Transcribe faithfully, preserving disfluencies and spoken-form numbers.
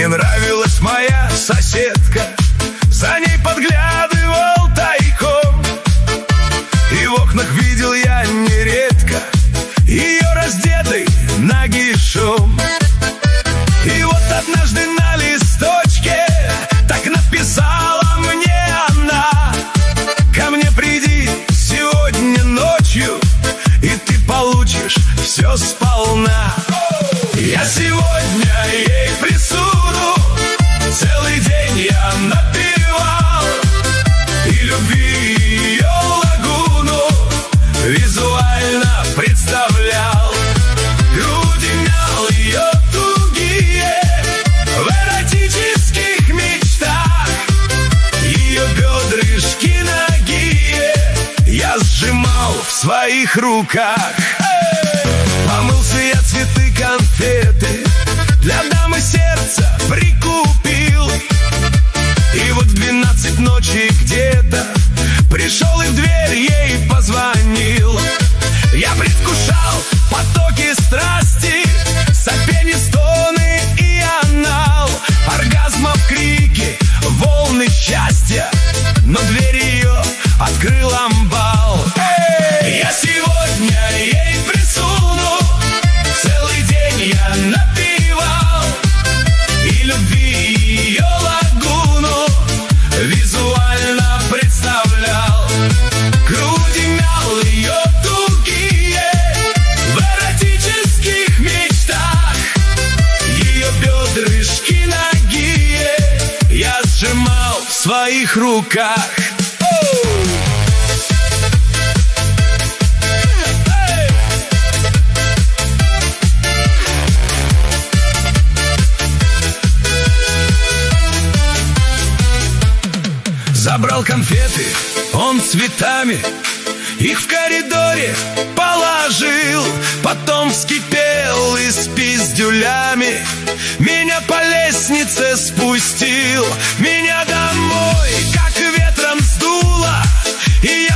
Мне нравилась моя соседка, за ней подглядывал тайком, и в окнах видел я нередко ее раздетой нагишом. И вот однажды на листочке так написала мне она: ко мне приди сегодня ночью, и ты получишь все сполна. Я сегодня ей присуду, целый день я напевал, и любви ее лагуну визуально представлял. Груди мял ее тугие в эротических мечтах, ее бедрышки нагие я сжимал в своих руках. Помылся я, цветы, конфеты для дамы сердца прикупил, и вот в двенадцать ночи где-то пришел и в дверь ей позвонил. Я предвкушал потоки страсти, сопение, стоны и анал, оргазмов, крики, волны счастья, но дверь ее открыл амбал. Я сегодня ей присуну, целый день я напевал, и любви ее лагуну визуально представлял. Груди мял ее тугие в эротических мечтах, ее бедрышки нагие я сжимал в своих руках. Забрал конфеты, он цветами их в коридоре положил, потом вскипел и с пиздюлями меня по лестнице спустил. Меня домой как ветром сдуло, и